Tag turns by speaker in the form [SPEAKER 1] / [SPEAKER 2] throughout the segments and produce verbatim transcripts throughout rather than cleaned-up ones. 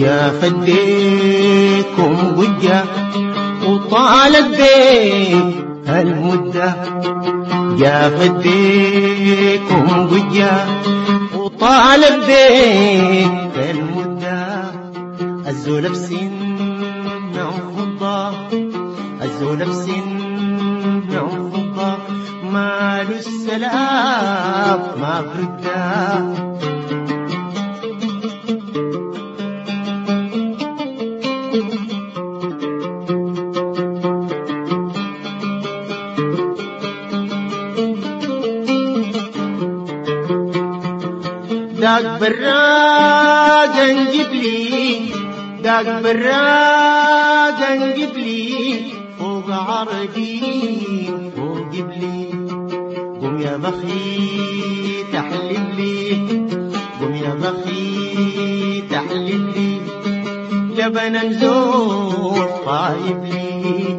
[SPEAKER 1] يا فديكم بجة وطالت بيك المدة، يا فديكم بجة وطالت بيك المدة. الزول بسنة وفضة، الزول بسنة وفضة، ماله السلام ما برده. داق براق انجب لي، داق براق انجب لي، فوق عربي فوق قبلي. قم يا بخي تحلل لي، قم يا بخي تحلل لي، لبن زور طايب لي.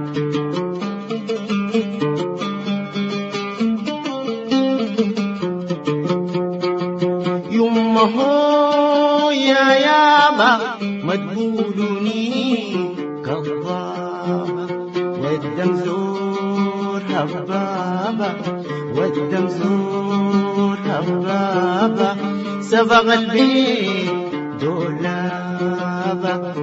[SPEAKER 1] يما هو يا يابا ما تقولوني كذابة، والدم زور هبابة، والدم زور هبابة، سبغ البيت دولابة.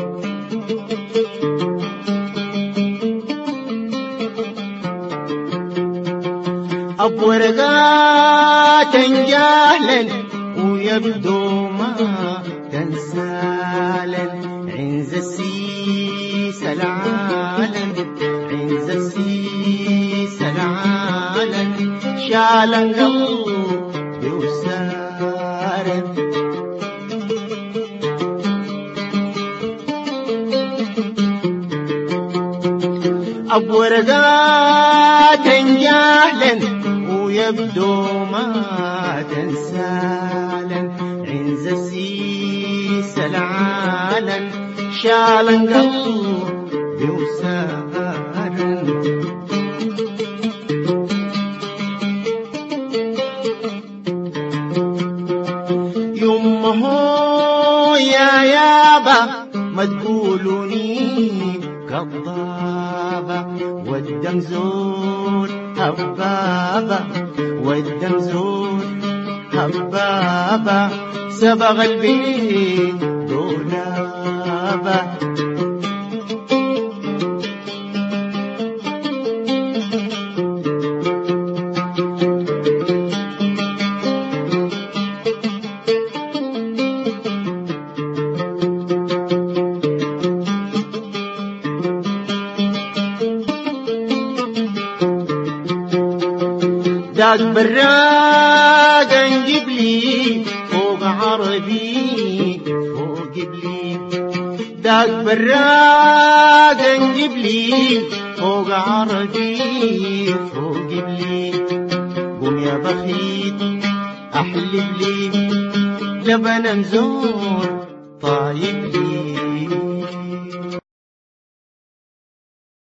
[SPEAKER 1] أبورقات جهلا ويبدو ما تنسالا، عنز السيس العالم، عنز السيس العالم، شالا قلبي وسارا. أبورقات جهلا ويبدو ما تنسالا، عنز السيس العالم، شالا قلبي وسارا. يما هو يا يابا ما تقولوني كذابة، والدم زور هبابة، والدم زور هبابة، سبغ البيت دولابة. داق براق انجب لي، فوق عربي فوق قبلي. داق براق انجب لي، فوق عربي فوق قبلي. قم يا بخيت احلب لي، لبن زور طايب لي.